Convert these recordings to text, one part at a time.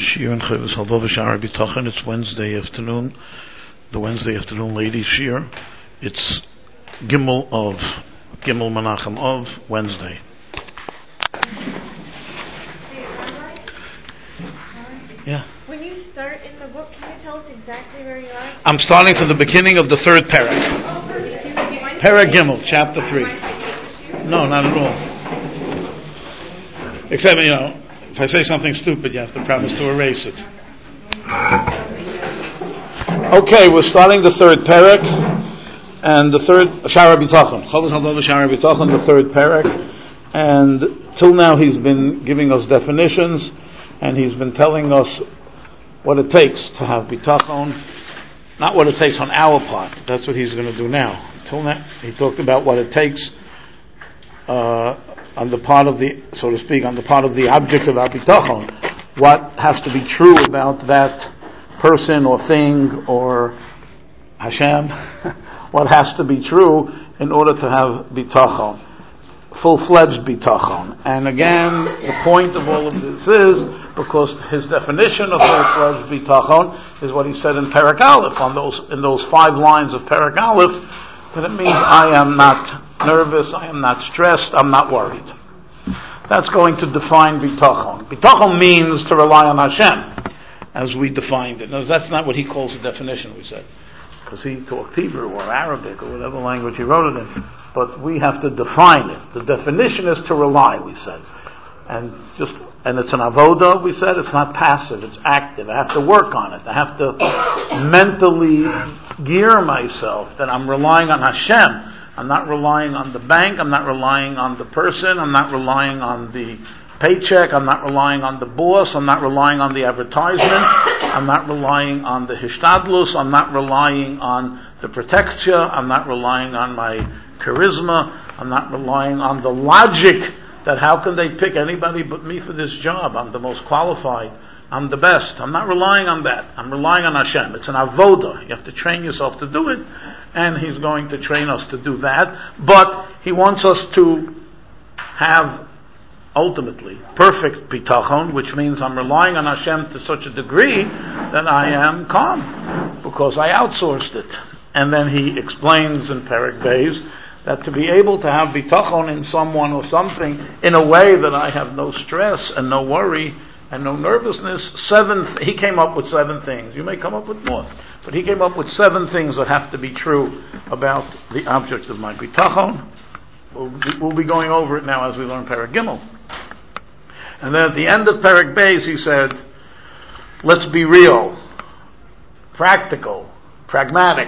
Shir and Chovos Halvava Sha'ar B'Tachon. It's Wednesday afternoon, the Wednesday afternoon ladies' Shir. It's Gimel Menachem of Wednesday. Yeah. When you start in the book, can you tell us exactly where you are? I'm starting from the beginning of the third parak. Parak Gimel, chapter 3. No, not at all. Except, if I say something stupid, you have to promise to erase it. Okay, we're starting the third parak, and the third Sha'ar B'Tachon. Chovos Halvava Sha'ar B'Tachon, the third parak, and till now he's been giving us definitions, and he's been telling us what it takes to have bitachon, not what it takes on our part. That's what he's going to do now. Till now, he talked about what it takes on the part of the, so to speak, on the part of the object of our bitachon. What has to be true about that person or thing or Hashem? What has to be true in order to have bitachon, full-fledged bitachon? And again, the point of all of this is because his definition of full-fledged bitachon is what he said in Perek Aleph, in those 5 lines of Perek Aleph, that it means I am not nervous, I am not stressed, I'm not worried. That's going to define bitachon. Bitachon means to rely on Hashem, as we defined it. Now, that's not what he calls a definition, we said, because he talked Hebrew or Arabic or whatever language he wrote it in. But we have to define it. The definition is to rely, we said. And it's an avoda, we said. It's not passive, it's active. I have to work on it. I have to mentally gear myself that I'm relying on Hashem. I'm not relying on the bank, I'm not relying on the person, I'm not relying on the paycheck, I'm not relying on the boss, I'm not relying on the advertisement, I'm not relying on the hishtadlus, I'm not relying on the protection, I'm not relying on my charisma, I'm not relying on the logic that how can they pick anybody but me for this job? I'm the most qualified. I'm the best. I'm not relying on that. I'm relying on Hashem. It's an avoda. You have to train yourself to do it, and He's going to train us to do that. But He wants us to have, ultimately, perfect bitachon, which means I'm relying on Hashem to such a degree that I am calm, because I outsourced it. And then he explains in Perek Beis that to be able to have bitachon in someone or something in a way that I have no stress and no worry and no nervousness, he came up with 7 things. You may come up with more, but he came up with 7 things that have to be true about the object of my bitachon. We'll be going over it now as we learn Perek Gimel. And then at the end of Perek Beis he said, let's be real, practical, pragmatic.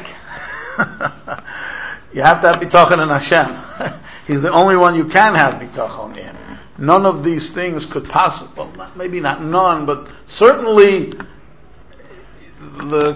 You have to have bitachon in Hashem. He's the only one you can have bitachon in. None of these things could possibly, well, maybe not none, but certainly the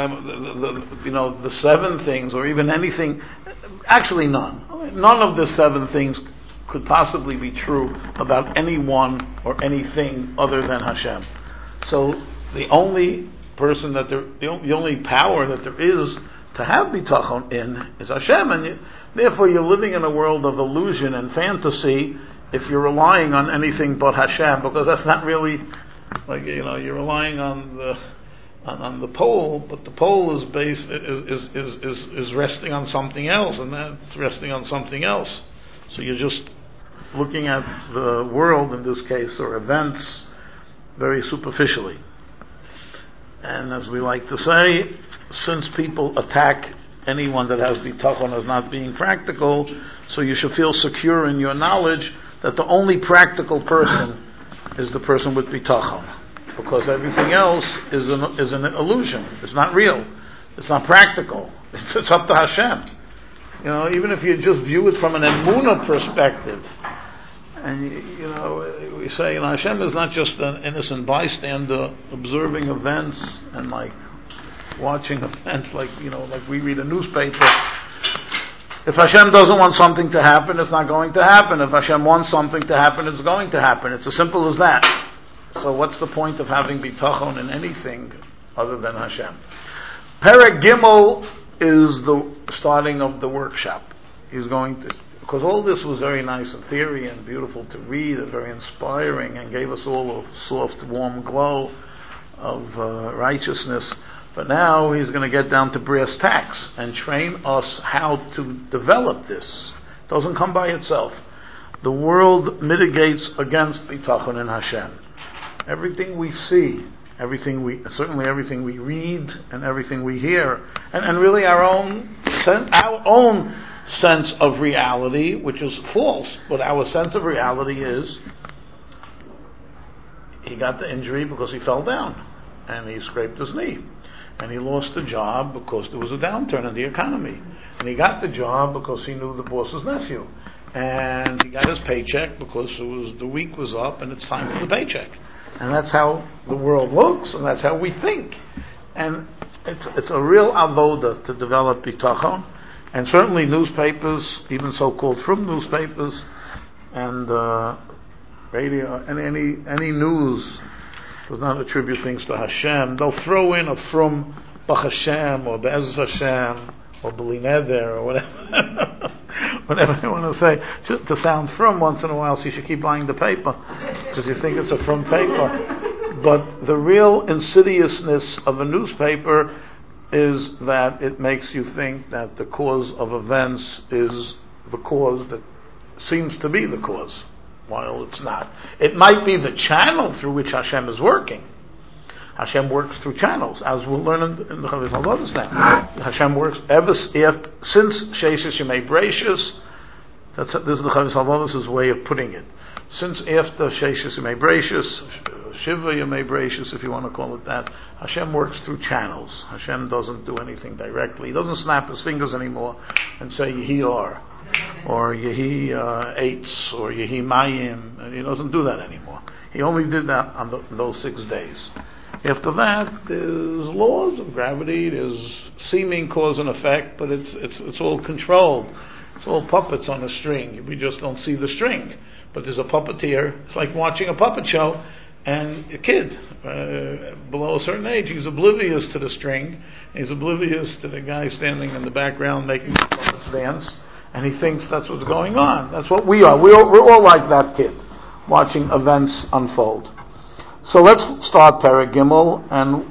7 things, or even anything, actually none. None of the 7 things could possibly be true about anyone or anything other than Hashem. So the only person the only power that there is to have bitachon in is Hashem, and therefore you're living in a world of illusion and fantasy if you're relying on anything but Hashem, because that's not really like you're relying on the pole, but the pole is resting on something else, and that's resting on something else. So you're just looking at the world in this case, or events, very superficially. And as we like to say, since people attack anyone that has bitachon as not being practical, so you should feel secure in your knowledge that the only practical person is the person with bitachon, because everything else is an illusion. It's not real. It's not practical. It's up to Hashem. Even if you just view it from an emunah perspective, and we say Hashem is not just an innocent bystander observing events and watching events like we read a newspaper. If Hashem doesn't want something to happen, it's not going to happen. If Hashem wants something to happen, it's going to happen. It's as simple as that. So what's the point of having bitachon in anything other than Hashem? Perek Gimel is the starting of the workshop. He's going to, because all this was very nice in theory and beautiful to read and very inspiring and gave us all a soft, warm glow righteousness. But now he's going to get down to brass tacks and train us how to develop this. It doesn't come by itself. The world mitigates against bitachon in Hashem. Everything we see, everything we read, and everything we hear, and really our own sense of reality, which is false, but our sense of reality is he got the injury because he fell down and he scraped his knee, and he lost the job because there was a downturn in the economy, and he got the job because he knew the boss's nephew, and he got his paycheck because the week was up and it's time for the paycheck. And that's how the world looks, and that's how we think. And it's a real avoda to develop bitachon. And certainly newspapers, even so-called from newspapers, and radio, and any news does not attribute things to Hashem. They'll throw in a from Bach Hashem, or Be'ez Hashem, or B'li Neder, or whatever. Whatever they want to say, just to sound from once in a while, so you should keep buying the paper, because you think it's a from paper. But the real insidiousness of a newspaper is that it makes you think that the cause of events is the cause that seems to be the cause, while it's not. It might be the channel through which Hashem is working. Hashem works through channels, as we'll learn in the Chavos Halachos now. Hashem works since Sheishis Yemei Breishis. This is the Chavos Halachos' way of putting it. Since after Sheishis Yemei Breishis, Shiva Yemei Breishis, if you want to call it that, Hashem works through channels. Hashem doesn't do anything directly. He doesn't snap his fingers anymore and say Yehi Or Yehi Eitz, or Yehi Mayim. And he doesn't do that anymore. He only did that on those 6 days. After that, there's laws of gravity, there's seeming cause and effect, but it's all controlled. It's all puppets on a string. We just don't see the string. But there's a puppeteer. It's like watching a puppet show, and a kid below a certain age, he's oblivious to the string, he's oblivious to the guy standing in the background making the puppets dance, and he thinks that's what's going on. That's what we are. We're all like that kid, watching events unfold. So let's start Perek Gimel, and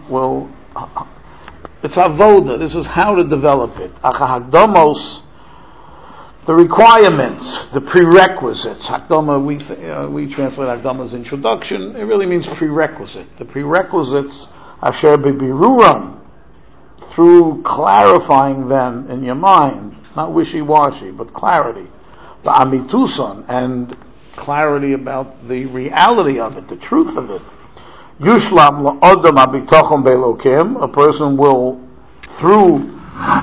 it's avoda. This is how to develop it. Hakdomos, the requirements, the prerequisites. Hakdoma, we translate Hakdoma as introduction. It really means prerequisite. The prerequisites, asher bebiruram, through clarifying them in your mind, not wishy-washy, but clarity. The amituson, and clarity about the reality of it, the truth of it. Yushlam la'odam habitachon be'elokim, a person will, through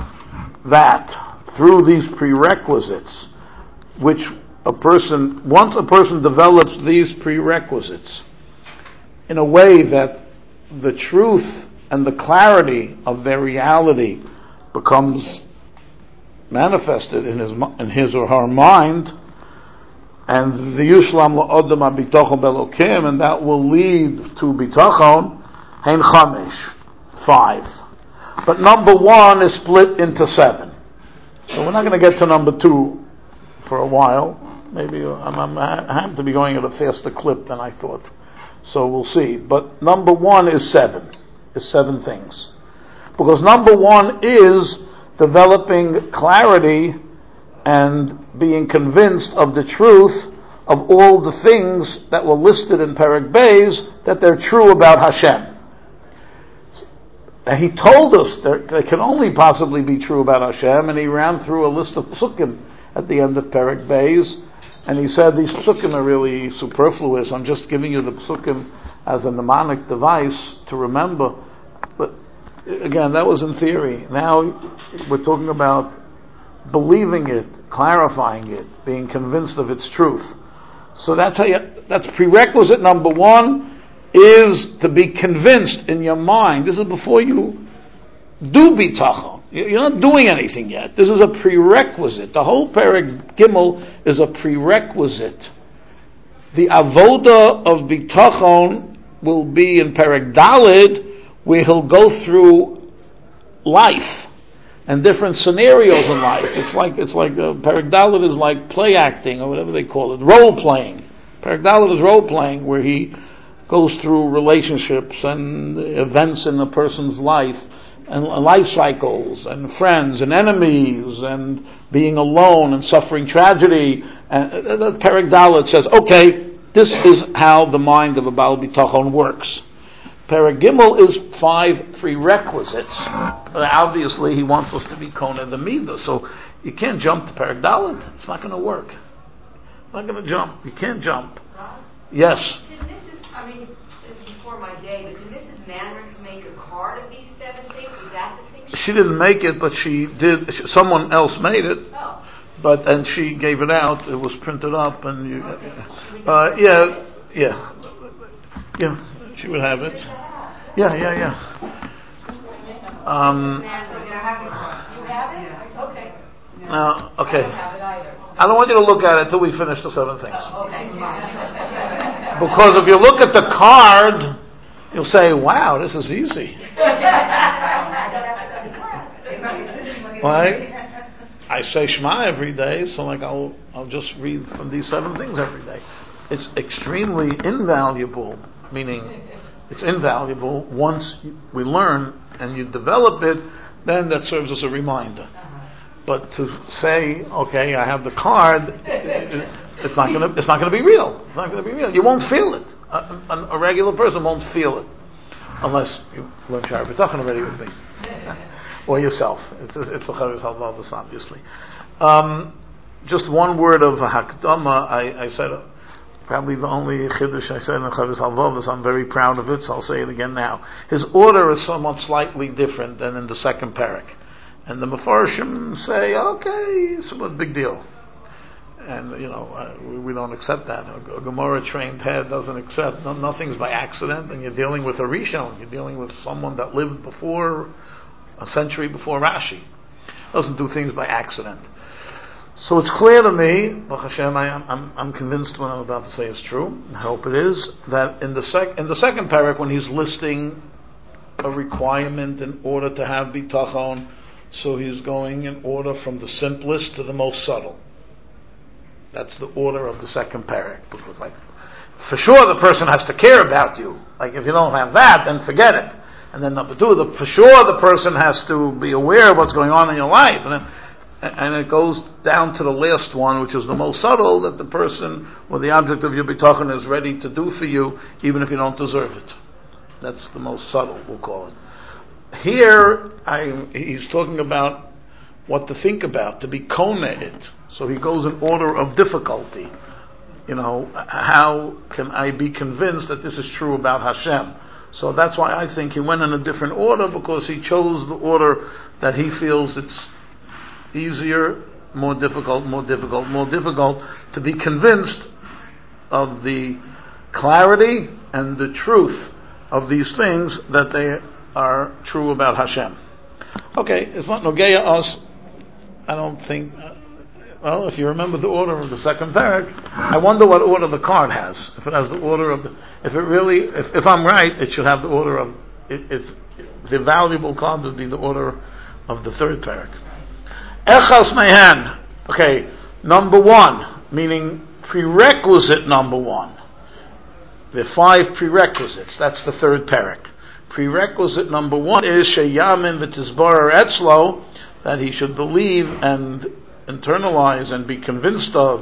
these prerequisites, which once a person develops these prerequisites in a way that the truth and the clarity of their reality becomes manifested in his or her mind, and the Yushlam la'odam habitachon be'elokim, and that will lead to bitachon, hein chamesh, 5. But number 1 is split into 7. So we're not going to get to number 2 for a while. Maybe I happen to be going at a faster clip than I thought. So we'll see. But number 1 is 7. Is 7 things. Because number 1 is developing clarity and being convinced of the truth of all the things that were listed in Perek Beis, that they're true about Hashem. And he told us they can only possibly be true about Hashem, and he ran through a list of psukim at the end of Perek Beis, and he said these psukim are really superfluous. I'm just giving you the psukim as a mnemonic device to remember. But again, that was in theory. Now we're talking about believing it, clarifying it, being convinced of its truth. So that's prerequisite number 1, is to be convinced in your mind. This is before you do bitachon. You're not doing anything yet. This is a prerequisite. The whole Perek Gimel is a prerequisite. The avoda of bitachon will be in Perek Daled, where he'll go through life and different scenarios in life. It's like Perek Daled is like play acting, or whatever they call it, role playing. Perek Daled is role playing, where he goes through relationships and events in a person's life, and life cycles, and friends, and enemies, and being alone, and suffering tragedy, and the Perek Dalet says, okay, this is how the mind of a Baal Bitachon works. Perek Gimel is 5 prerequisites. But obviously, he wants us to be Koneh the Midah, so you can't jump to Perek Dalet. It's not going to work. It's not going to jump. You can't jump. Yes. This is before my day, but did Mrs. Manrix make a card of these 7 things? Is that the thing? She didn't make it, but she did. Someone else made it. Oh. And she gave it out. It was printed up, and you. Yeah. She would have it. Yeah. You have it? Okay. Okay. I don't have it either. I don't want you to look at it until we finish the 7 things. Okay. Because if you look at the card, you'll say, "Wow, this is easy." Right? I say Shema every day, so I'll just read from these 7 things every day. It's extremely invaluable, meaning it's invaluable once we learn and you develop it, then that serves as a reminder. But to say, okay, I have the card, it's not going to be real. It's not going to be real. You won't feel it. A regular person won't feel it unless you learn Sha'ar B'tachon already with me. Or yourself. It's the Chavis Halvavis, obviously. Just one word of Hakdama. I said, probably the only Chiddush I said in the Chavis Halvavis. I'm very proud of it, so I'll say it again now. His order is somewhat slightly different than in the second parak. And the Mefarshim say, okay, it's a big deal. And, we don't accept that. A Gemara-trained head doesn't accept. Nothing's by accident, and you're dealing with a Rishon. You're dealing with someone that lived before a century before Rashi. Doesn't do things by accident. So it's clear to me, Baruch Hashem, I'm convinced what I'm about to say is true. I hope it is, that in the second parak, when he's listing a requirement in order to have bitachon, so he's going in order from the simplest to the most subtle. That's the order of the second parak. Because, for sure, the person has to care about you. If you don't have that, then forget it. And then number 2, for sure the person has to be aware of what's going on in your life. And it goes down to the last one, which is the most subtle, that the person or the object of your bitachon is ready to do for you, even if you don't deserve it. That's the most subtle, we'll call it. Here, he's talking about what to think about, to be koneh it. So he goes in order of difficulty. How can I be convinced that this is true about Hashem? So that's why I think he went in a different order, because he chose the order that he feels it's easier, more difficult to be convinced of the clarity and the truth of these things, that they are true about Hashem. Okay, it's not Nogeya us. I don't think. Well, if you remember the order of the second parak, I wonder what order the card has. If it has the order of if I'm right, it should have the order of. It's the valuable card would be the order of the third parak. Echas Mehan. Okay, number 1, meaning prerequisite number 1. The 5 prerequisites. That's the third parak. Prerequisite number 1 is sheyamin v'tizbarer etzlo, that he should believe and internalize and be convinced of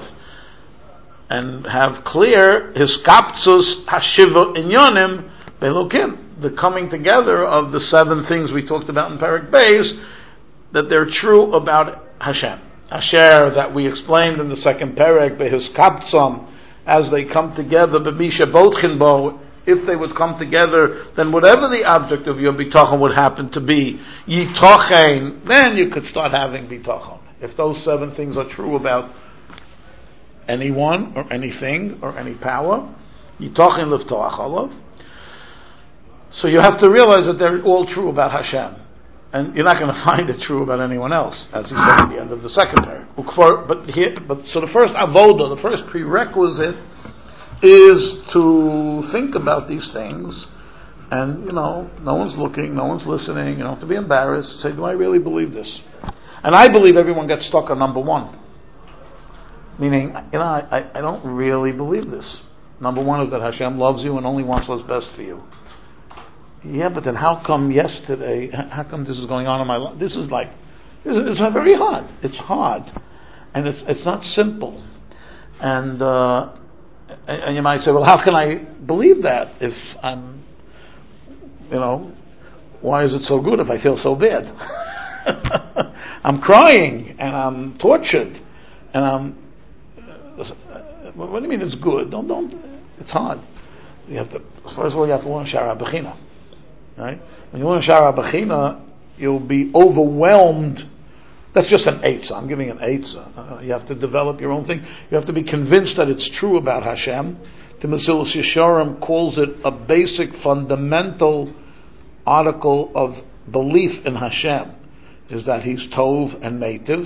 and have clear his kapzus hashiva inyonim belokim, the coming together of the 7 things we talked about in Parak Beis, that they're true about Hashem. Asher, that we explained in the second Parak, behis kaptzam, as they come together, b'misha botchin bo, if they would come together, then whatever the object of your bitachon would happen to be, yitochen, then you could start having bitachon. If those 7 things are true about anyone, or anything, or any power, yitochen liftoach olav. So you have to realize that they're all true about Hashem. And you're not going to find it true about anyone else, as he said at the end of the second paragraph. So the first avoda, the first prerequisite, is to think about these things, and no one's looking, no one's listening. You don't have to be embarrassed. Say, do I really believe this? And I believe everyone gets stuck on number 1, meaning I don't really believe this. Number one is that Hashem loves you and only wants what's best for you. Yeah, but then how come yesterday, how come this is going on in my life? This is very hard. It's hard. And it's not simple. And you might say, well, how can I believe that if I'm, why is it so good if I feel so bad? I'm crying and I'm tortured and I'm. What do you mean it's good? Don't. It's hard. First of all, you have to learn Shara Bechina. Right? When you learn Shara Bechina, you'll be overwhelmed. That's just an eitzah. I'm giving an eitzah. You have to develop your own thing. You have to be convinced that it's true about Hashem. The Mesilas Yesharim calls it a basic, fundamental article of belief in Hashem, is that He's Tov and Meitiv.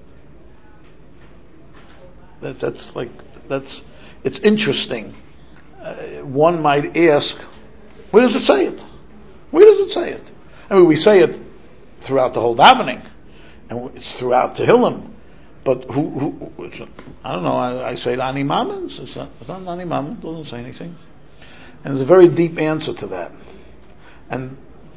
It's interesting. One might ask, where does it say it? Where does it say it? I mean, we say it throughout the whole davening, and it's throughout Tehillim. But who I don't know. I say it Ani Mammons. It's not Ani Mammons. It doesn't say anything. And there's a very deep answer to that. And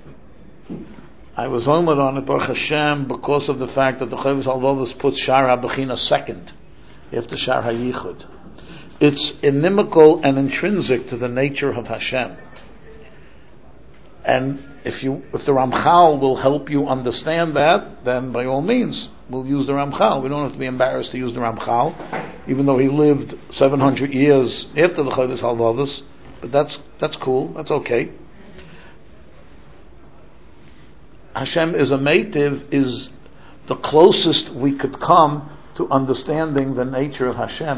I was honored on it, Baruch Hashem, because of the fact that the Chovos HaLevavos puts Shar HaBechina second after Shar HaYichud. It's inimical and intrinsic to the nature of Hashem. And if the Ramchal will help you understand that, then by all means, we'll use the Ramchal. We don't have to be embarrassed to use the Ramchal, even though he lived 700 years after the Chovos HaLevavos. But that's cool. That's okay. Hashem is a meitiv is the closest we could come to understanding the nature of Hashem.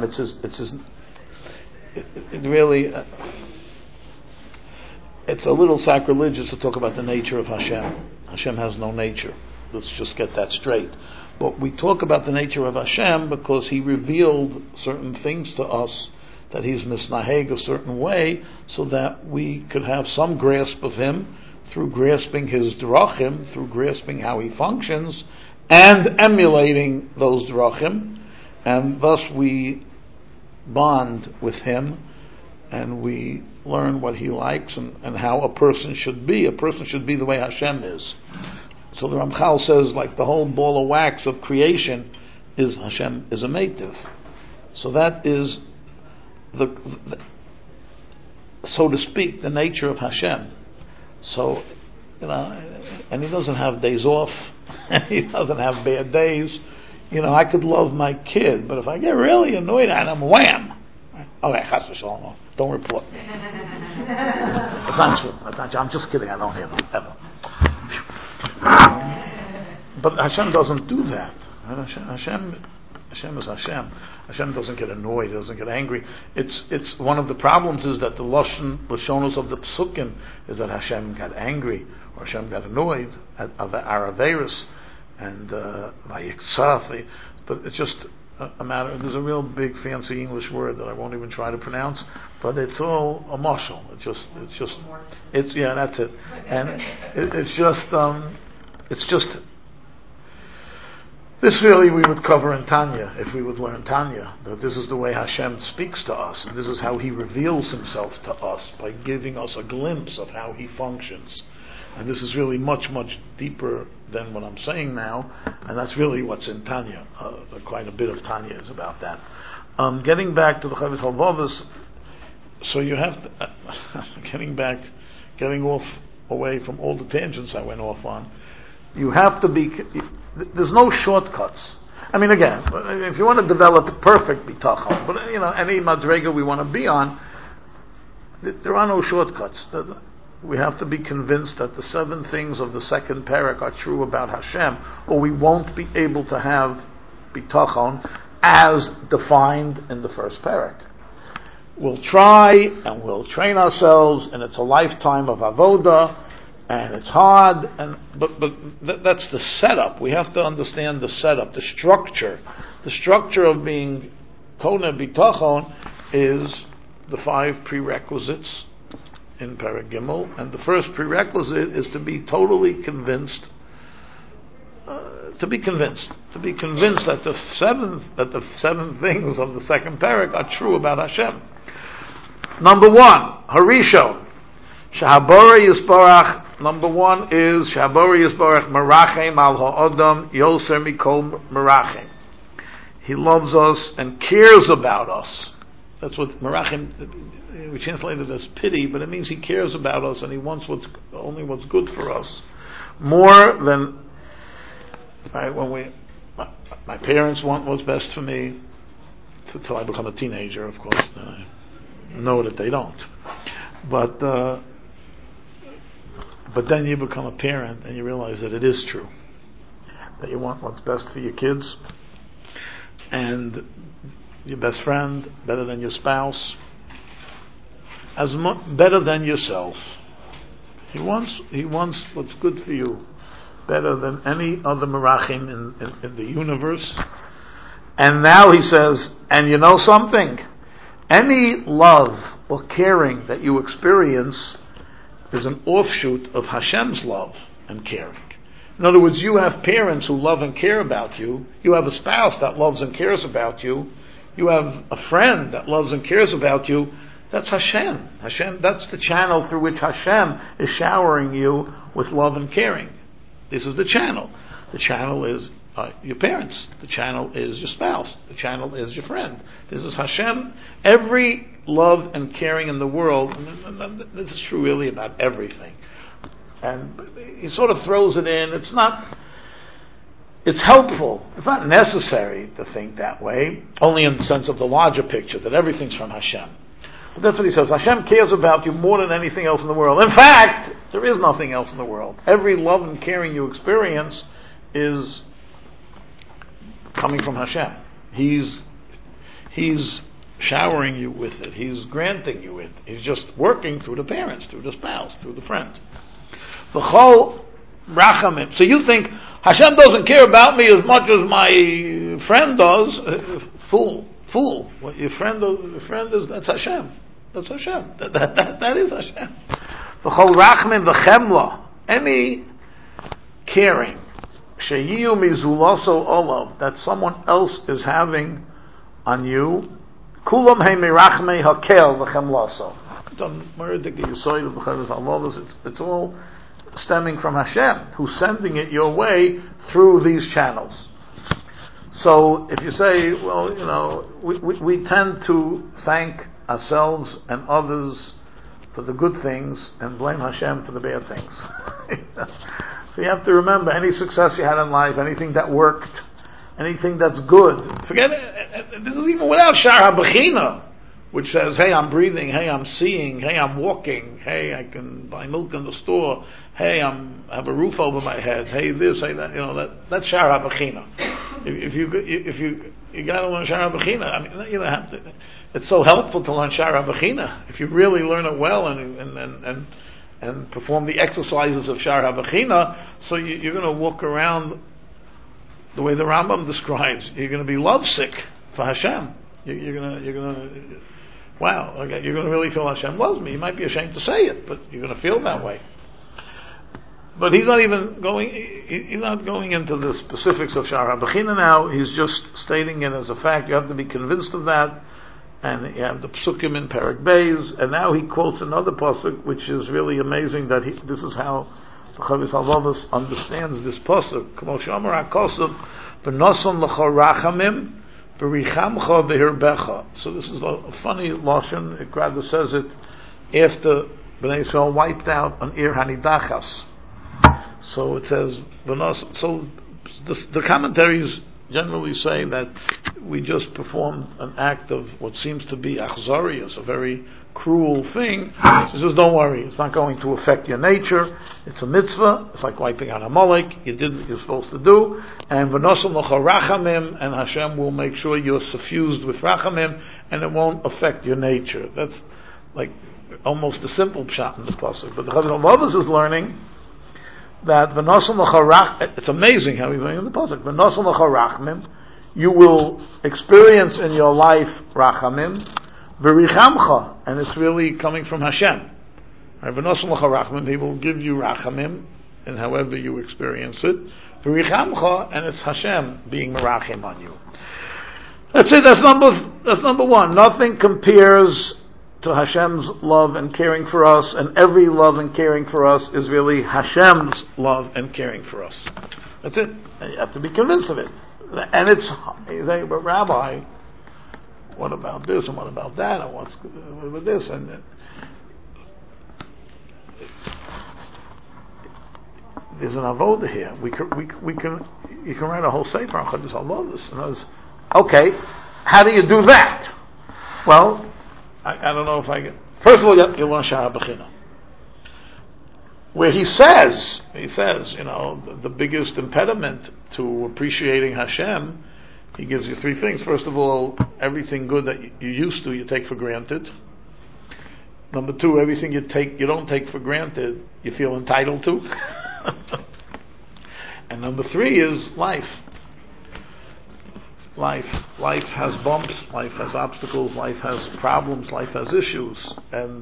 It's a little sacrilegious to talk about the nature of Hashem. Hashem has no nature. Let's just get that straight. But we talk about the nature of Hashem because He revealed certain things to us, that He's misnaheg a certain way, so that we could have some grasp of Him through grasping His drachim, through grasping how He functions, and emulating those drachim, and thus we bond with Him, and we learn what He likes and how a person should be. A person should be the way Hashem is. So the Ramchal says, like the whole ball of wax of creation is Hashem is a meitiv. So that is so to speak, the nature of Hashem. So, and He doesn't have days off. He doesn't have bad days. I could love my kid, but if I get really annoyed at him, wham! Okay, chas v'shalom. Don't report me. It's not true. I'm just kidding. I don't hear them ever. But Hashem doesn't do that. Hashem is Hashem. Hashem doesn't get annoyed. He doesn't get angry. It's one of the problems is that the lashonos of the psukim is that Hashem got angry or Hashem got annoyed at Araveris and Vayiksaf. But it's just a matter. There's a real big fancy English word that I won't even try to pronounce, but it's all a marshal. That's it. And it's just. This really we would cover in Tanya if we would learn Tanya. That this is the way Hashem speaks to us, and this is how He reveals Himself to us by giving us a glimpse of how He functions. And this is really much, much deeper than what I'm saying now, and that's really what's in Tanya. Quite a bit of Tanya is about that. Getting back to the Chovos HaLevavos, so you have to, getting off away from all the tangents I went off on. You have to be. There's no shortcuts. I mean, again, if you want to develop perfect bitachon, but any madrega we want to be on, there are no shortcuts. We have to be convinced that the 7 things of the second parak are true about Hashem, or we won't be able to have bitachon as defined in the first parak. We'll try and we'll train ourselves, and it's a lifetime of avoda, and it's hard, but that's the setup. We have to understand the setup, the structure. The structure of being Tona Bitachon is the 5 prerequisites in Perek Gimel, and the first prerequisite is to be totally convinced. To be convinced that the seven things of the second parak are true about Hashem. Number one, Harishon. Shahabora Yisborach, number one is Shahabora Yisborach Merachem al ha'odam yoser mikol merachem. He loves us and cares about us. That's what Merachem, we translate it as pity, but it means he cares about us and he wants only what's good for us. More than, right, when my parents want what's best for me, until I become a teenager, of course, I know that they don't. But then you become a parent and you realize that it is true. That you want what's best for your kids and your best friend, better than your spouse, better than yourself. He wants what's good for you better than any other merachim in the universe. And now he says, and you know something? Any love or caring that you experience is an offshoot of Hashem's love and caring. In other words, you have parents who love and care about you. You have a spouse that loves and cares about you. You have a friend that loves and cares about you. That's Hashem. Hashem, that's the channel through which Hashem is showering you with love and caring. This is the channel. The channel is your parents. The channel is your spouse. The channel is your friend. This is Hashem. Every love and caring in the world, and this is true really about everything. And he sort of throws it in. It's helpful. It's not necessary to think that way, only in the sense of the larger picture, that everything's from Hashem. But that's what he says. Hashem cares about you more than anything else in the world. In fact, there is nothing else in the world. Every love and caring you experience is coming from Hashem. He's showering you with it. He's granting you it. He's just working through the parents, through the spouse, through the friend. V'chol rachamim. So you think Hashem doesn't care about me as much as my friend does? Fool. What your friend is, that's Hashem. That's Hashem. That is Hashem. V'chol rachamim v'chemla. Any caring sheyiyu mizulaso olav, that someone else is having on you, kulam he mirachmei hakel v'chemlaso. It's all stemming from Hashem, who's sending it your way through these channels. So if you say, well, we tend to thank ourselves and others for the good things and blame Hashem for the bad things. So you have to remember, any success you had in life, anything that worked, anything that's good, forget it. This is even without Shar HaBechina, which says, hey, I'm breathing, hey, I'm seeing, hey, I'm walking, hey, I can buy milk in the store, hey, I have a roof over my head, hey, this, hey, that, that's Shar HaBechina. If you got to learn Shar HaBechina, I mean, you don't have to. It's so helpful to learn Shar HaBechina. If you really learn it well and perform the exercises of Shar HaBechina, so you're going to walk around the way the Rambam describes. You're going to be lovesick for Hashem. You're going to wow, okay, you're going to really feel Hashem loves me. You might be ashamed to say it, but you're going to feel that way. But he's not going into the specifics of Shar HaBechina now. He's just stating it as a fact. You have to be convinced of that. And you have the Psukim in Perek Beis, and now he quotes another pasuk, which is really amazing. That this is how the Chavis Halvavos understands this pasuk. K'mo she'amar HaKosav, v'noson l'cha rachamim, v'richamcha v'hirbecha. So this is a funny lashon. It rather says it after Bnei Yisrael wiped out an Ir Hanidachas. So it says v'noson. So the commentaries generally say that we just performed an act of what seems to be achzarius, a very cruel thing. He says, don't worry, it's not going to affect your nature. It's a mitzvah. It's like wiping out Amalek. You did what you're supposed to do. And v'nosam l'cha rachamim, and Hashem will make sure you're suffused with rachamim, and it won't affect your nature. That's like almost a simple pshat in the pasuk. But the Chavis Halvavos is learning that v'nosam l'cha rachamim, it's amazing how he's learning in the pasuk. V'nosam l'cha rachamim, you will experience in your life rachamim, v'richamcha, and it's really coming from Hashem. V'nosam l'cha rachamim, He will give you rachamim, and however you experience it, v'richamcha, and it's Hashem being merachim on you. That's it. That's number one. Nothing compares to to Hashem's love and caring for us, and every love and caring for us is really Hashem's love and caring for us. That's it. And you have to be convinced of it. And it's, you say, but Rabbi, what about this and what about that and what's with this? And there's an avoda here. We can you can write a whole sefer on Chadus Avodas. Okay, how do you do that? Well, I don't know if I can. First of all, you want Shara Bechina, where he says, the biggest impediment to appreciating Hashem, he gives you three things. First of all, everything good that you used to, you take for granted. Number two, everything you don't take for granted, you feel entitled to. And number three is life. Life has bumps, life has obstacles, life has problems, life has issues, and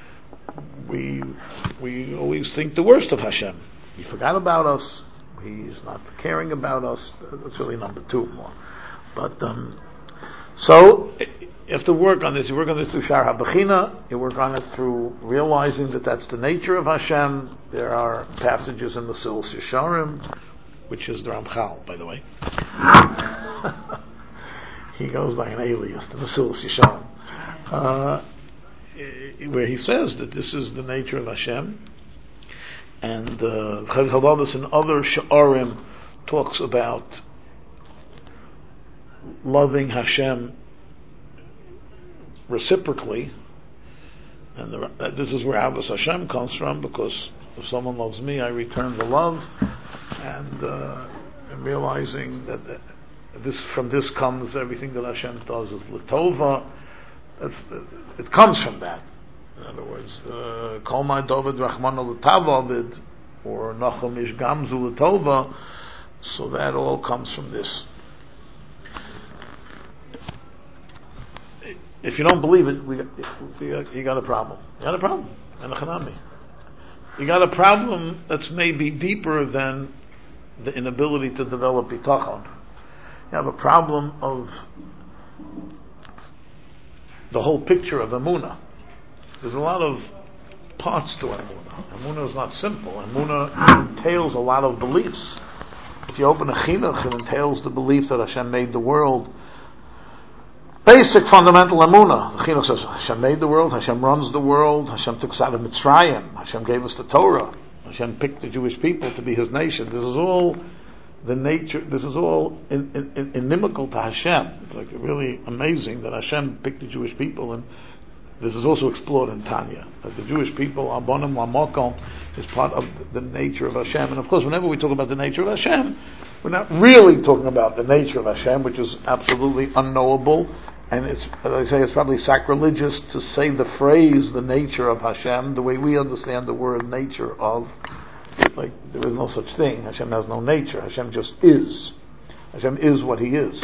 we always think the worst of Hashem. He forgot about us. He's not caring about us. That's really number two more. But so you have to work on this. You work on this through Shar HaBechina. You work on it through realizing that that's the nature of Hashem. There are passages in the Mesilas Yesharim, which is the Ramchal, by the way. He goes by an alias, the Mesilas Yesharim, where he says that this is the nature of Hashem. And Chadus Avodas in other Sha'arim talks about loving Hashem reciprocally, and this is where Avos Hashem comes from, because if someone loves me, I return the love, and realizing that from this comes everything that Hashem does is L'tova. It comes from that. In other words, Kol Ma Dovid Rachmana L'Tavavid, or Nachum Ish Gamzu L'Tova. So that all comes from this. If you don't believe it, you got a problem. You got a problem. You got a problem that's maybe deeper than the inability to develop bitachon. You have a problem of the whole picture of Emunah. There's a lot of parts to Emunah. Emunah is not simple. Emunah entails a lot of beliefs. If you open a chinuch, it entails the belief that Hashem made the world. Basic fundamental Emunah. The chinuch says Hashem made the world, Hashem runs the world, Hashem took us out of Mitzrayim, Hashem gave us the Torah, Hashem picked the Jewish people to be His nation. This is all the nature. This is all inimical to Hashem. It's like really amazing that Hashem picked the Jewish people, and this is also explored in Tanya. That the Jewish people, Abonim Lamokom, is part of the nature of Hashem. And of course, whenever we talk about the nature of Hashem, we're not really talking about the nature of Hashem, which is absolutely unknowable. And it's, as I say, it's probably sacrilegious to say the phrase, the nature of Hashem, the way we understand the word nature of. Like, there is no such thing. Hashem has no nature. Hashem just is. Hashem is what He is.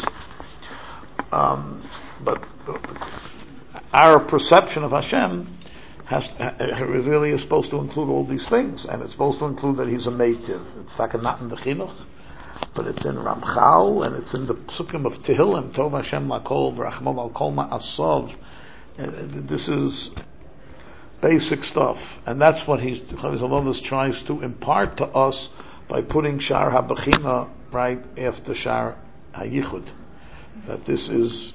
But our perception of Hashem really is supposed to include all these things, and it's supposed to include that He's a meitiv. It's like not in the chinuch, but it's in Ramchal, and it's in the Psukim of Tehillim, Tov Hashem Lakol, V'rachmon Al Kol Ma'asov. This is basic stuff, and that's what Chadus Avodas tries to impart to us by putting Shar HaBechina right after Shar HaYichud. That this is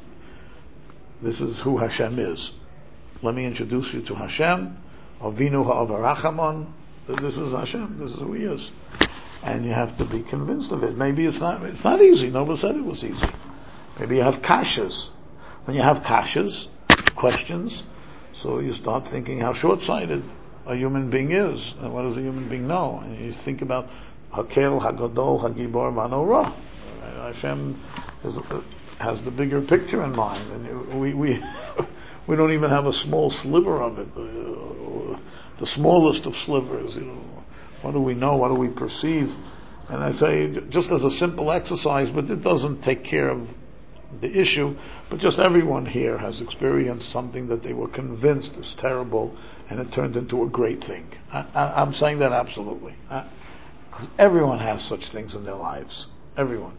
who Hashem is. Let me introduce you to Hashem, Avinu Ha'avarachamon. This is Hashem. This is who He is, and you have to be convinced of it. Maybe it's not easy. Nobody said it was easy. Maybe you have kashas. When you have kashas, questions, so you start thinking how short-sighted a human being is, and what does a human being know? And you think about Hakel, Hagadol, Hagibor, Vanorah. Hashem has the bigger picture in mind, and we don't even have a small sliver of it, the smallest of slivers. What do we know? What do we perceive? And I say, just as a simple exercise, but it doesn't take care of the issue, but just everyone here has experienced something that they were convinced is terrible, and it turned into a great thing. I'm saying that absolutely. Everyone has such things in their lives. Everyone.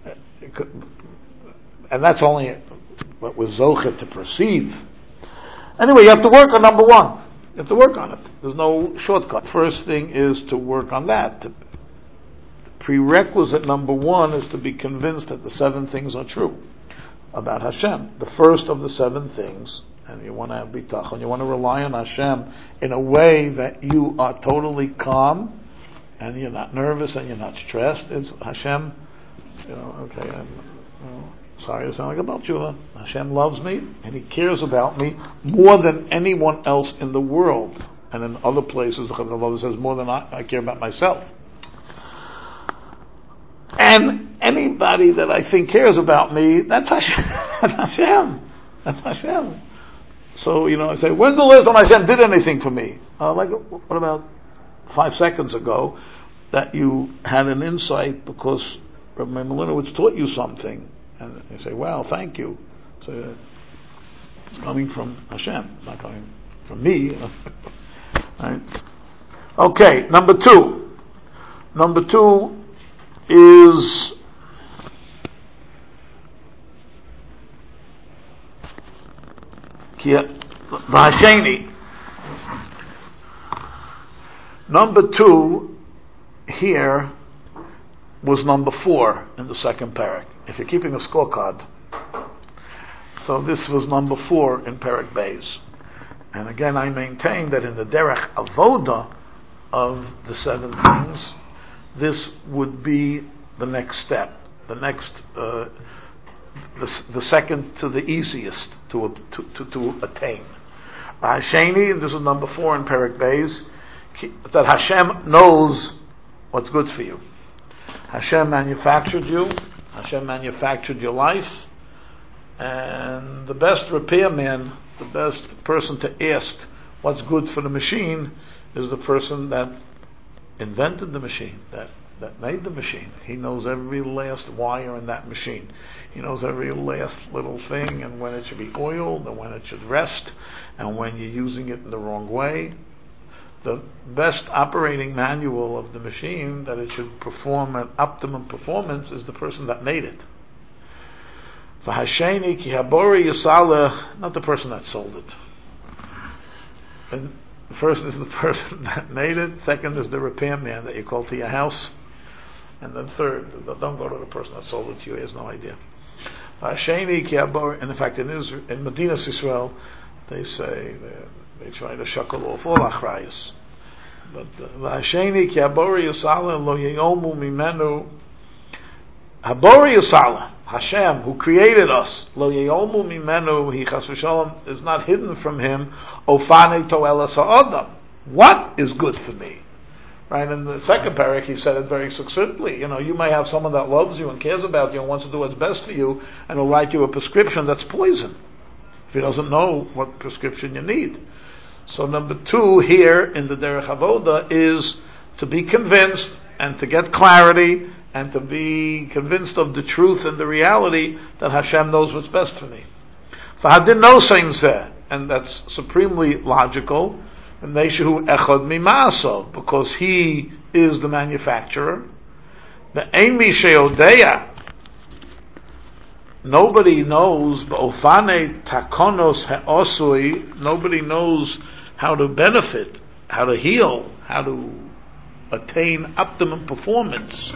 And that's only what we're zocher to perceive. Anyway, you have to work on number one. You have to work on it. There's no shortcut. First thing is to work on that. The prerequisite number one is to be convinced that the 7 things are true about Hashem. The first of the 7 things, and you want to have bitachon, you want to rely on Hashem in a way that you are totally calm, and you're not nervous, and you're not stressed. It's Hashem, okay, sorry to sound like a Baal Tshuva. Hashem loves me, and He cares about me more than anyone else in the world. And in other places, the Chazon says, more than I care about myself. And anybody that I think cares about me, that's Hashem. That's Hashem. So, I say, when's the last time Hashem did anything for me? What about 5 seconds ago, that you had an insight because Rabbi Melinowitz taught you something. And you say, well, thank you. So it's coming from Hashem. It's not coming from me. Right? Okay, number 2. Number 2 is V'hasheni. Number 2 here was number 4 in the second parak. If you're keeping a scorecard, so this was number 4 in Parak Beis. And again, I maintain that in the derech avoda of the 7 things, this would be the next step, the next, the second to the easiest to attain. Hasheni, this is number 4 in Parak Beis, that Hashem knows what's good for you. Hashem manufactured you. Hashem manufactured your life, and the best repairman, the best person to ask what's good for the machine is the person that invented the machine, that made the machine. He knows every last wire in that machine. He knows every last little thing, and when it should be oiled, and when it should rest, and when you're using it in the wrong way. The best operating manual of the machine, that it should perform an optimum performance, is the person that made it. V'hasheni ki habori yisala, not the person that sold it. And the first is the person that made it. Second is the repairman that you call to your house. And then third, don't go to the person that sold it to you. He has no idea. V'hasheni ki habori, and in fact, in Medinas Yisrael, they say they try to shuckle off all achrayus. But V'hasheni ki habori yisala lo yeyomu mimenu. Habori yisala, Hashem, who created us, lo yeyomu mimenu, he chas v'shalom, is not hidden from Him. Ofane to'elas ha'adam. What is good for me? Right, in the second parak, he said it very succinctly. You may have someone that loves you and cares about you and wants to do what's best for you, and will write you a prescription that's poison if he doesn't know what prescription you need. So number 2 here in the Derech Avoda is to be convinced and to get clarity and to be convinced of the truth and the reality that Hashem knows what's best for me. V'hadin nosein zeh, and that's supremely logical, Neshehu echad mimaso, because He is the manufacturer. Ve'ein mi she'odeya, nobody knows, ba'ofane takonos ha'osui, nobody knows how to benefit, how to heal, how to attain optimum performance.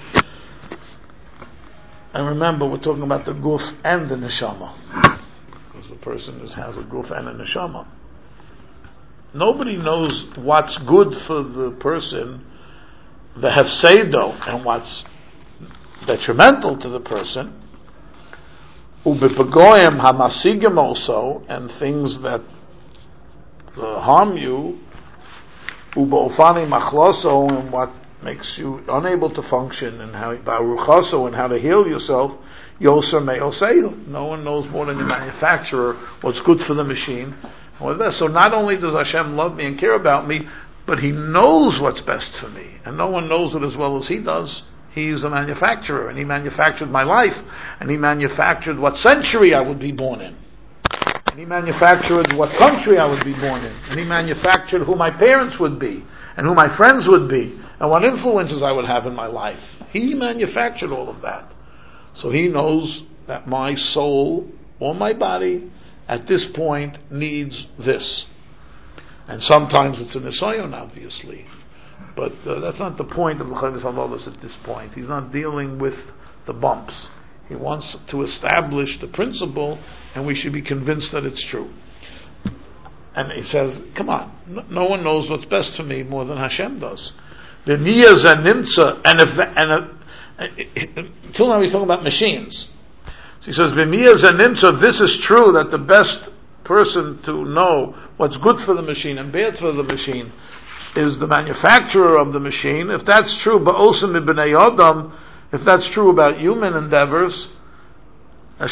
And remember, we're talking about the guf and the neshama, because the person has a guf and a neshama. Nobody knows what's good for the person, the hefseido, and what's detrimental to the person. Ubepagoyim hamasigim also, and things that harm you. Ubeofani machloso, and what makes you unable to function, and how baruchaso, and how to heal yourself. Yoser me'oseido. No one knows more than the manufacturer what's good for the machine. So not only does Hashem love me and care about me, but He knows what's best for me, and no one knows it as well as He does. He's a manufacturer, and He manufactured my life, and He manufactured what century I would be born in, and He manufactured what country I would be born in, and He manufactured who my parents would be, and who my friends would be, and what influences I would have in my life. He manufactured all of that. So He knows that my soul, or my body, at this point needs this. And sometimes it's a nisayon, obviously. But that's not the point of the Chavis HaLolos at this point. He's not dealing with the bumps. He wants to establish the principle, and we should be convinced that it's true. And he says, come on, no one knows what's best for me more than Hashem does. Until now he's talking about machines. So he says, if this is true, that the best person to know what's good for the machine and bad for the machine is the manufacturer of the machine, if that's true, if that's true about human endeavors, they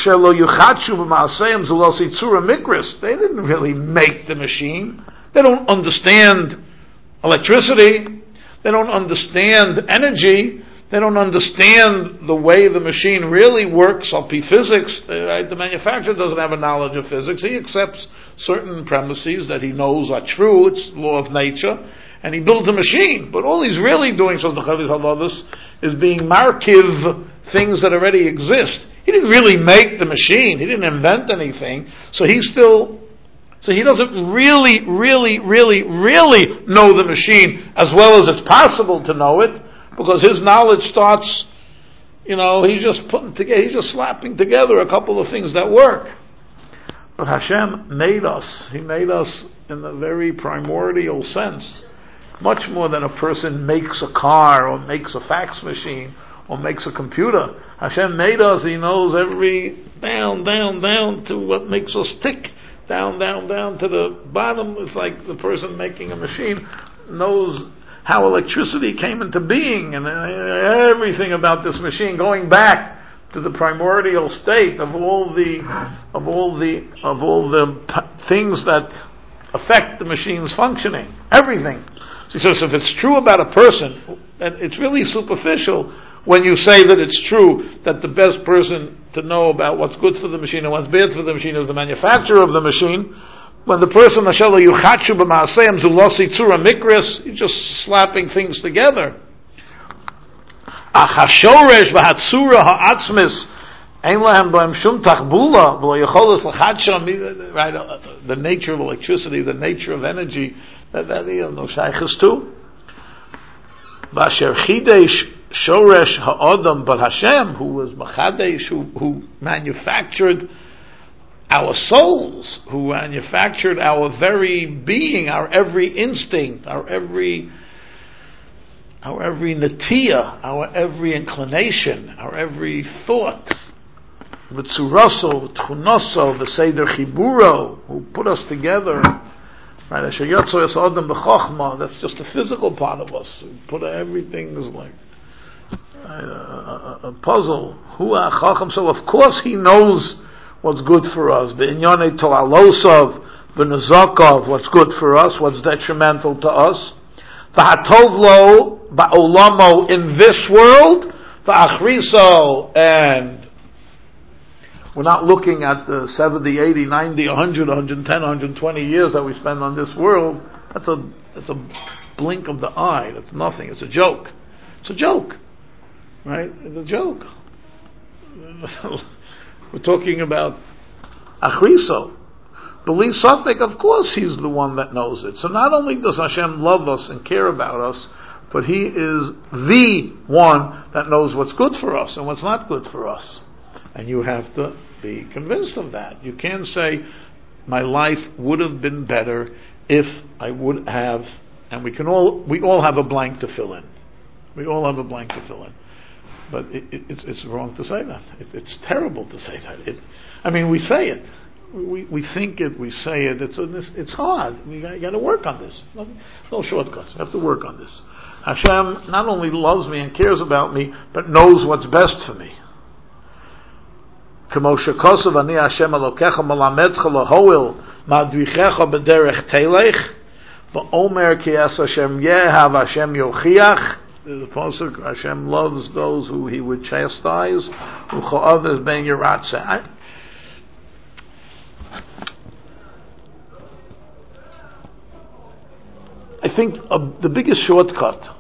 didn't really make the machine. They don't understand electricity. They don't understand energy. They don't understand the way the machine really works, physics. The manufacturer doesn't have a knowledge of physics. He accepts certain premises that he knows are true. It's law of nature. And he builds a machine. But all he's really doing, says the Chavis HaLolos, is being markiv things that already exist. He didn't really make the machine. He didn't invent anything. So he doesn't really know the machine as well as it's possible to know it, because his knowledge starts, he's just slapping together a couple of things that work. But Hashem made us. He made us in a very primordial sense. Much more than a person makes a car or makes a fax machine or makes a computer. Hashem made us. He knows every down to what makes us tick. Down to the bottom. It's like the person making a machine knows how electricity came into being and everything about this machine, going back to the primordial state of all the things that affect the machine's functioning. Everything. So he says, if it's true about a person, and it's really superficial when you say that it's true that the best person to know about what's good for the machine and what's bad for the machine is the manufacturer of the machine. When the person, he's just slapping things together. The nature of electricity, the nature of energy, that you have no shaykhs to. Vasher chidesh shoresh ha'adam, but Hashem, who was machadesh, who manufactured our souls, who manufactured our very being, our every instinct, our every natiya, our every inclination, our every thought. V'tzuraso, v'tchunaso, v'seder chiburo, who put us together. Right, that's just the physical part of us. We put everything is like a puzzle. So of course he knows what's good for us. B'inyonei to'alosov, b'nezakov, what's good for us, what's detrimental to us. V'hatov lo ba'olamo, in this world, v'achriso, and we're not looking at the 70, 80, 90, 100, 110, 120 years that we spend on this world. That's a blink of the eye. That's nothing. It's a joke. It's a joke. Right? It's a joke. We're talking about Achriso. Believe something, of course he's the one that knows it. So not only does Hashem love us and care about us, but he is the one that knows what's good for us and what's not good for us. And you have to be convinced of that. You can't say, my life would have been better if I would have, and we all have a blank to fill in. We all have a blank to fill in. But it's wrong to say that. It's terrible to say that. We say it. We think it, we say it. It's hard. You got to work on this. No shortcuts. You have to work on this. Hashem not only loves me and cares about me, but knows what's best for me. כמו שכוסף אני השם אלוקיך מלמדך להועיל מדריכך בדרך תלך ואומר כי es Hashem יהב Hashem יוכיח. The Pasuk, Hashem loves those who he would chastise. Ucho'av ben yiratze. I think the biggest shortcut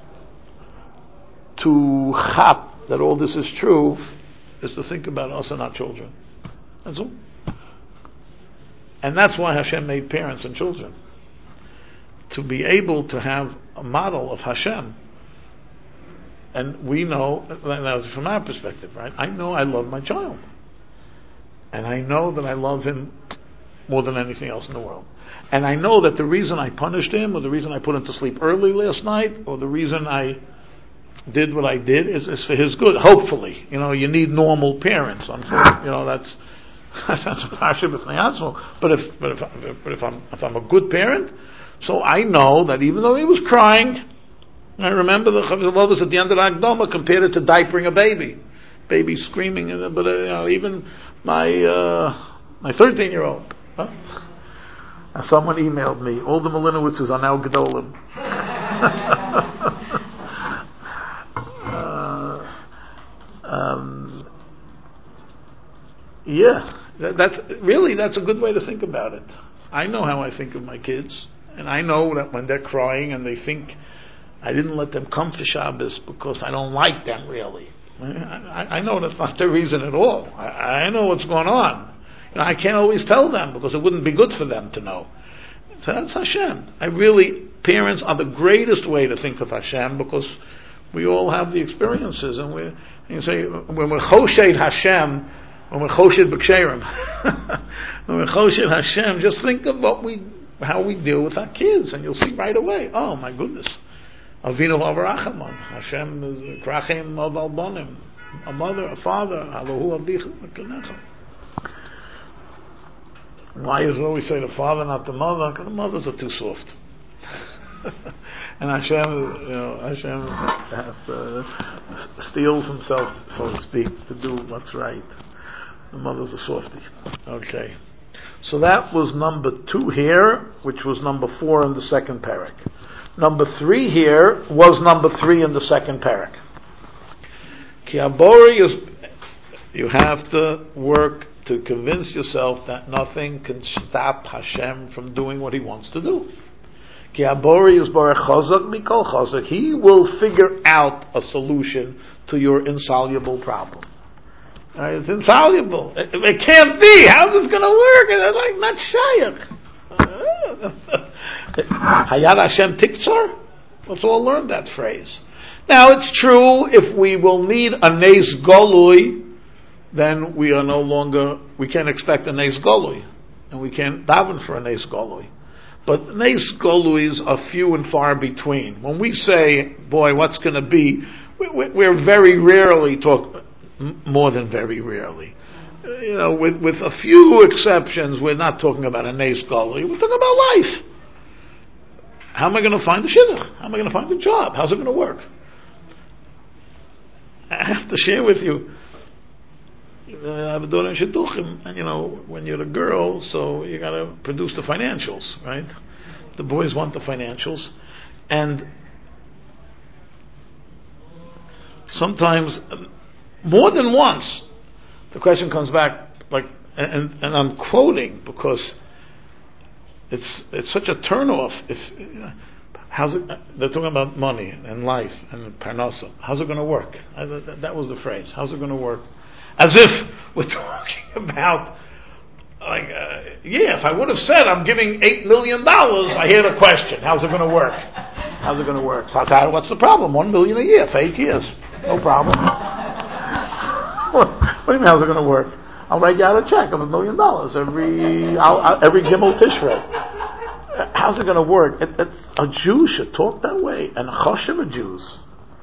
to chap that all this is true is to think about us and our children. That's all. And that's why Hashem made parents and children. To be able to have a model of Hashem. And we know, from our perspective, right? I know I love my child. And I know that I love him more than anything else in the world. And I know that the reason I punished him, or the reason I put him to sleep early last night, or the reason I did what I did is for his good. Hopefully, you need normal parents. That's a parsha b'fnei atzmo. But if I'm a good parent, so I know that even though he was crying, I remember the Chavos at the end of the Akdama compared it to diapering a baby screaming. But even my 13-year-old. Someone emailed me, all the Malinowitzes are now Gedolim. That's a good way to think about it. I know how I think of my kids, and I know that when they're crying and they think I didn't let them come for Shabbos because I don't like them really. I know that's not the reason at all. I know what's going on. I can't always tell them because it wouldn't be good for them to know. So that's Hashem. Parents are the greatest way to think of Hashem because we all have the experiences, and you say when we're choshed Hashem, when we're choshed b'ksherim, when we're choshed Hashem, just think of how we deal with our kids, and you'll see right away. Oh my goodness, Avinu Avarachamon, Hashem is krachim of albonim, a mother, a father, Halahu Avicha Mekanecha. Why does it always say the father, not the mother? Because the mothers are too soft. And Hashem has to steals himself, so to speak, to do what's right. The mother's a softie. Okay. So that was number 2 here, which was number 4 in the second parak. Number 3 here was number 3 in the second parak. Ki abori is, you have to work to convince yourself that nothing can stop Hashem from doing what He wants to do. Ki abori is barech chazak mikol chazak. He will figure out a solution to your insoluble problem. It's insoluble. It can't be. How's this going to work? It's like not shayach. Hayad Hashem tiktzar. Let's all learn that phrase. Now it's true. If we will need a nes golui, then we can't expect a nes golui, and we can't daven for a nes golui. But nes goluis are few and far between. When we say, boy, what's going to be, we're very rarely more than very rarely. With a few exceptions, we're not talking about a nes golui, we're talking about life. How am I going to find a shidduch? How am I going to find a job? How's it going to work? I have to share with you, I have a daughter in Shidduchim, and when you're a girl, so you got to produce the financials, right? The boys want the financials, and sometimes, more than once, the question comes back, and I'm quoting because it's such a turnoff. They're talking about money and life and parnasa. How's it going to work? That was the phrase. How's it going to work? As if we're talking about, if I would have said I'm giving $8 million, I hear the question. How's it going to work? How's it going to work? So I said, what's the problem? $1 million a year for 8 years. No problem. What do you mean, how's it going to work? I'll write you out a check of $1 million every Gimel Tishrei. How's it going to work? It's a Jew should talk that way, and Choshev are Jews.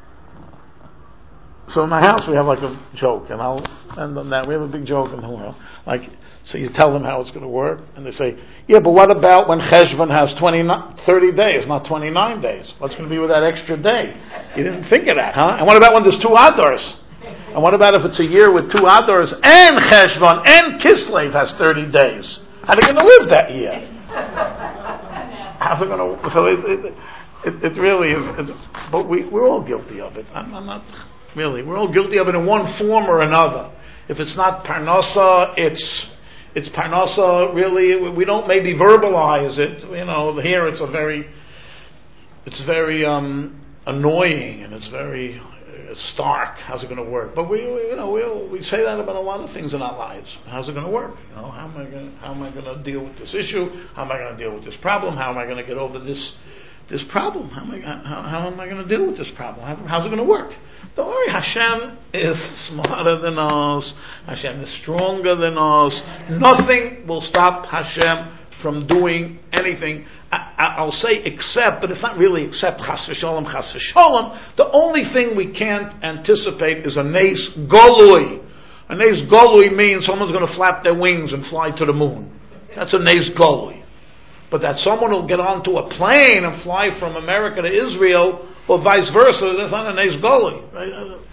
So in my house we have like a joke, and I'll end on that. We have a big joke in the world. So you tell them how it's going to work, and they say, yeah, but what about when Cheshvan has 30 days, not 29 days? What's going to be with that extra day? You didn't think of that, huh? And what about when there's 2 Adars? And what about if it's a year with 2 Adars and Cheshvan and Kislev has 30 days? How are they going to live that year? How's it going to? So it really is. But we're all guilty of it. I'm not really. We're all guilty of it in one form or another. If it's not parnasa, it's parnasa. Really, we don't maybe verbalize it. Here it's very annoying, and it's very stark. How's it going to work? But we say that about a lot of things in our lives. How's it going to work? How am I going to deal with this issue? How am I going to deal with this problem? How am I going to get over this problem? How am I going to deal with this problem? How's it going to work? Don't worry, Hashem is smarter than us. Hashem is stronger than us. Nothing will stop Hashem from doing anything. I'll say except, but it's not really except chas v'sholom, chas v'sholom. The only thing we can't anticipate is a nes golui. A nes golui means someone's going to flap their wings and fly to the moon. That's a nes golui. But that someone will get onto a plane and fly from America to Israel, or vice versa, that's not a nes golui. Right?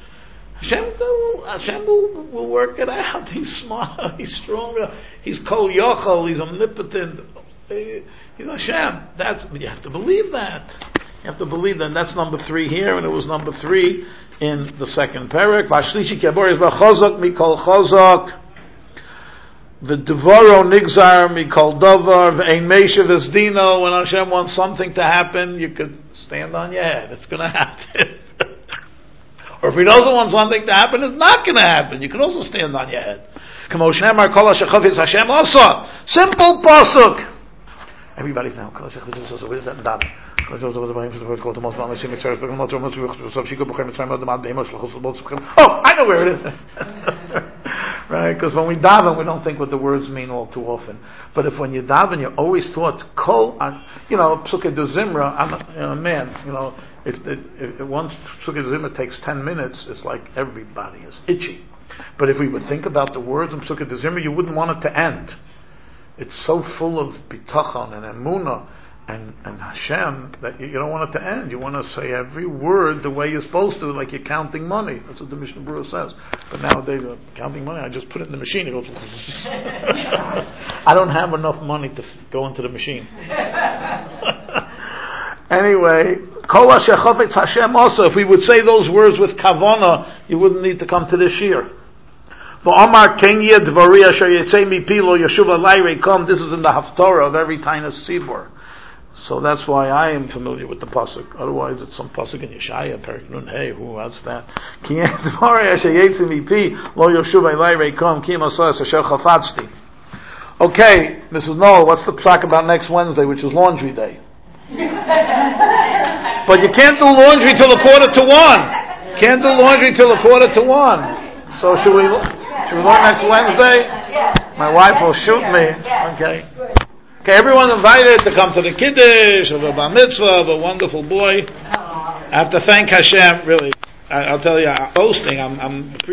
Hashem will work it out. He's smarter, he's stronger, he's kol yochel, he's omnipotent. He's Hashem. You have to believe that. You have to believe that. That's number 3 here, and it was number 3 in the second parak. Vashlishi k'abor is b'chazak mikol chazak. V'devaro nigzar mikol davar v'ein meisha v'zdino. When Hashem wants something to happen, you could stand on your head. It's going to happen. Or if He doesn't want something to happen, it's not going to happen. You can also stand on your head. Simple pasuk. Everybody's now. What is that in davening? Oh, I know where it is. Right? Because when we daven, we don't think what the words mean all too often. But if when you daven, you're always taught kol. Psukkah de Zimra. I'm a man. If once Psukkah de Zimra takes 10 minutes, it's like everybody is itchy. But if we would think about the words in Psukkah de Zimra, you wouldn't want it to end. It's so full of bitachon and emunah and Hashem that you don't want it to end. You want to say every word the way you're supposed to, like you're counting money. That's what the Mishnah Berurah says. But nowadays, counting money, I just put it in the machine. It goes. I don't have enough money to go into the machine. Anyway, Kol Asher Chafetz Hashem also. If we would say those words with kavana, you wouldn't need to come to this year. This is in the Haftorah of every Tainus Tzibor. So that's why I am familiar with the pasuk. Otherwise, it's some pasuk in Yeshaya, Perik Nun Hey. Who has that? Okay, Mrs. Noel, what's the talk about next Wednesday, which is Laundry Day? But you can't do laundry till 1:45. Can't do laundry till 1:45. So should we learn next Wednesday? My wife will shoot me. Okay. Okay, everyone invited to come to the Kiddush of a Bar Mitzvah of a wonderful boy. I have to thank Hashem, really. I'll tell you, hosting, I'm